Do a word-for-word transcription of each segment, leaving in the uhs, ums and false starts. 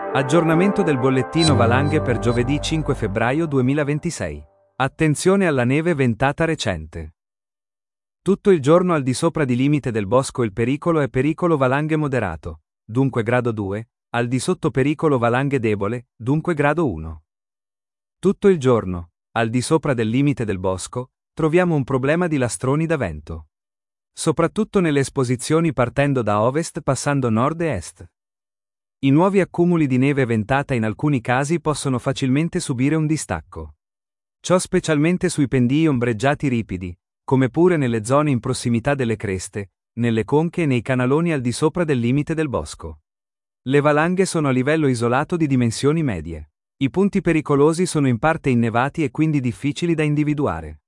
Aggiornamento del bollettino valanghe per giovedì cinque febbraio duemilaventisei. Attenzione alla neve ventata recente. Tutto il giorno al di sopra di limite del bosco il pericolo è pericolo valanghe moderato, dunque grado due, al di sotto pericolo valanghe debole, dunque grado uno. Tutto il giorno, al di sopra del limite del bosco, troviamo un problema di lastroni da vento. Soprattutto nelle esposizioni partendo da ovest passando nord e est. I nuovi accumuli di neve ventata in alcuni casi possono facilmente subire un distacco. Ciò specialmente sui pendii ombreggiati ripidi, come pure nelle zone in prossimità delle creste, nelle conche e nei canaloni al di sopra del limite del bosco. Le valanghe sono a livello isolato di dimensioni medie. I punti pericolosi sono in parte innevati e quindi difficili da individuare.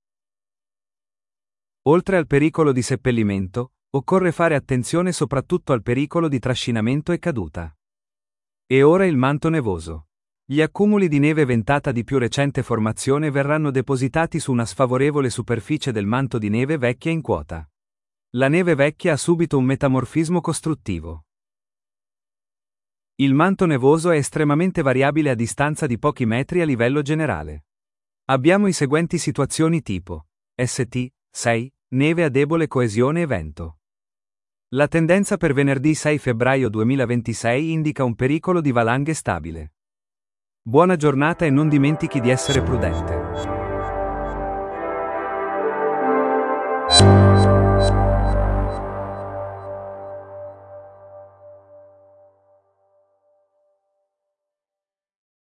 Oltre al pericolo di seppellimento, occorre fare attenzione soprattutto al pericolo di trascinamento e caduta. E ora il manto nevoso. Gli accumuli di neve ventata di più recente formazione verranno depositati su una sfavorevole superficie del manto di neve vecchia in quota. La neve vecchia ha subito un metamorfismo costruttivo. Il manto nevoso è estremamente variabile a distanza di pochi metri a livello generale. Abbiamo i seguenti situazioni tipo S T sei, neve a debole coesione e vento. La tendenza per venerdì sei febbraio duemilaventisei indica un pericolo di valanghe stabile. Buona giornata e non dimentichi di essere prudente.